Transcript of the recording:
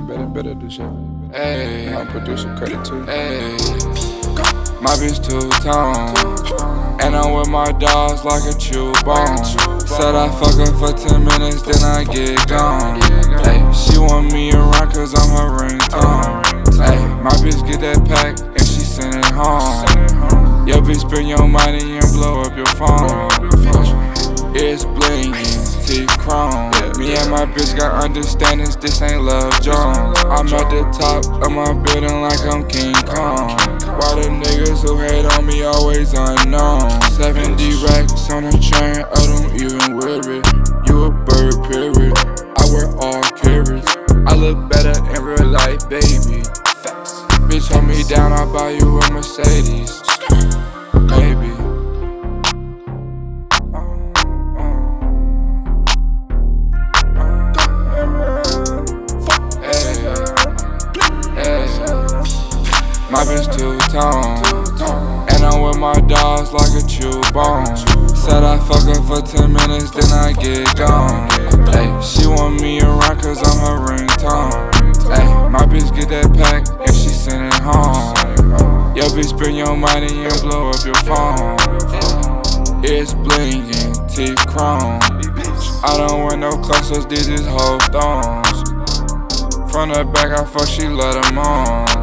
better do shit. Ayy, I'm producer credit too. Ayy, my bitch two-tone, and I'm with my dogs like a chew bone. Said I fuck her for 10 minutes, then I get gone. Ayy, she want me around cause I'm her ringtone. Ayy, my bitch get that pack and she send it home. Yo bitch spend your money and blow up your phone. It's blingin', teeth chrome. Me and my bitch got understandings, this ain't Love Jones. I'm at the top of my building like I'm King Kong. Why the niggas who hate on me always unknown? 70 racks on a chain, I don't even wear it. You a bird, period. I wear all carrots. I look better in real life, baby. Bitch, hold me down, I'll buy you a Mercedes. Baby. My bitch two-tone, and I'm with my dogs like a chew bone. Said I fuck her for 10 minutes, then I get gone. Ayy, she want me around cause I'm her ringtone. Ayy, my bitch get that pack and she send it home. Yo bitch spend your money and blow up your phone. It's blingin', teeth chrome. I don't wear no clusters, these is whole stones. From the back I fuck, she let them on.